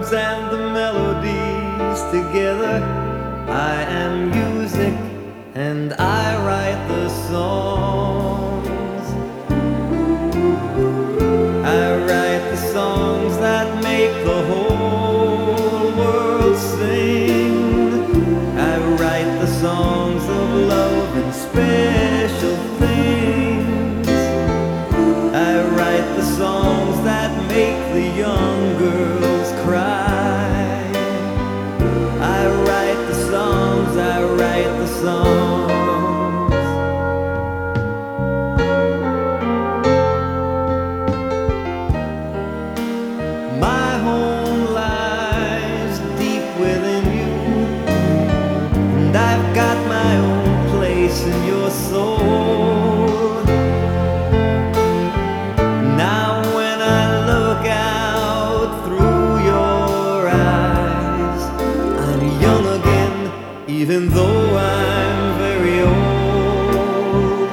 words and the melodies together. I am music and I write the songs. I write the songs that make the whole world sing. I write the songs of love and special things. I write the songs that make the young girls cry. I write the songs, I write the songs. My home lies deep within you, and I've got my own place in your soul. Now when I look out through your eyes, I'm young again, even though I'm very old.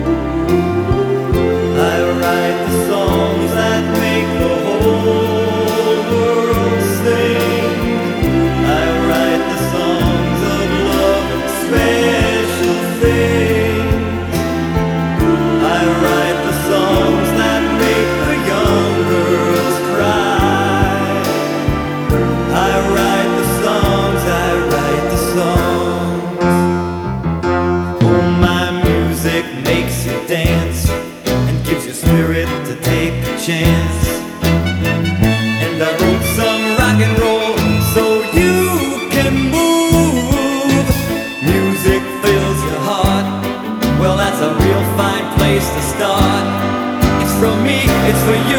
I write the songs that make the whole world sing. I write the songs of love and special things. I write the songs that make the young girls cry. I write the songs, I write the songs. Oh, my music makes you dance and gives you spirit to take a chance. And I wrote some rock and roll so you can move. Music fills your heart, well, that's a real fine place to start. It's from me, it's for you.